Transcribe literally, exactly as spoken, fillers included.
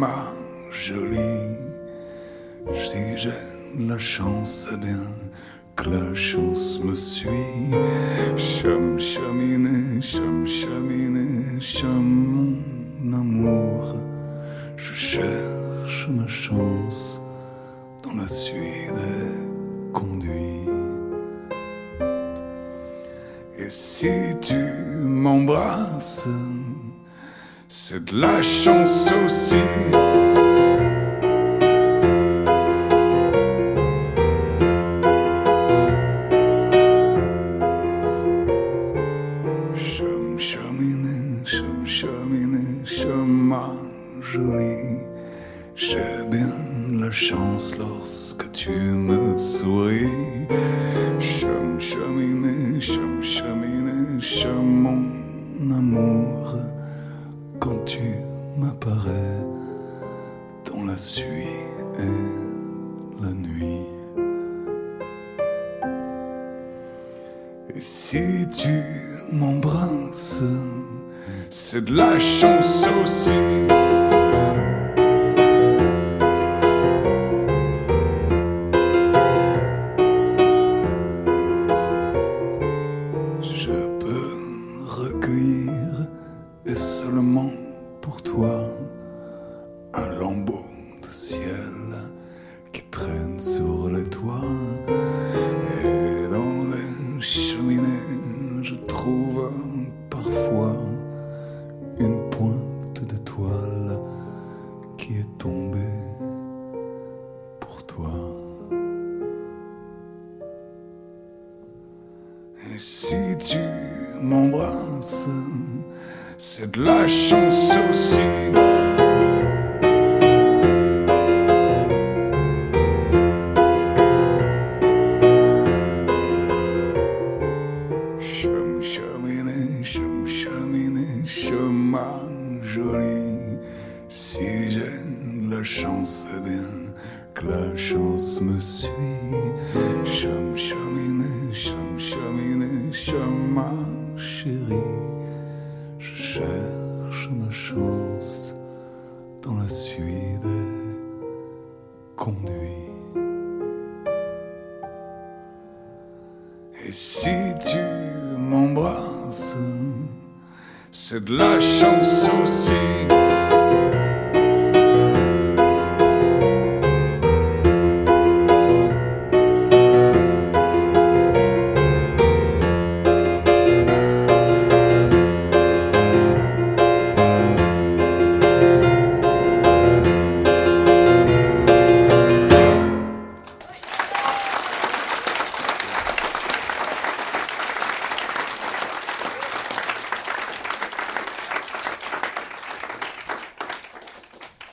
ma jolie. Si j'ai de la chance, c'est bien que la chance me suit. Chum chaminé, chum chaminé, chum mon amour. Je cherche ma chance dans la suite des conduits. Et si tu m'embrasses, c'est de la chance aussi. Chum chaminé, chum chaminé, chum ma jolie. J'ai bien de la chance lorsque tu me souris. Chum chaminé, chum chaminé, chum mon amour. Quand tu m'apparais dans la suie et la nuit. Et si tu m'embrasses, c'est de la chance aussi. Je peux recueillir, et seulement pour toi, un lambeau de ciel qui traîne sur les toits. Et dans les cheminées, je trouve parfois une pointe d'étoile qui est tombée pour toi. Et si tu m'embrasses, c'est de la chance aussi. Chum chaminé, chum chaminé, chum ma jolie. Si j'ai de la chance, c'est bien que la chance me suit. Chum chaminé, chum chaminé, chum ma chérie. Je cherche ma chance dans la suie des conduits. Et si tu m'embrasses, c'est de la chance aussi.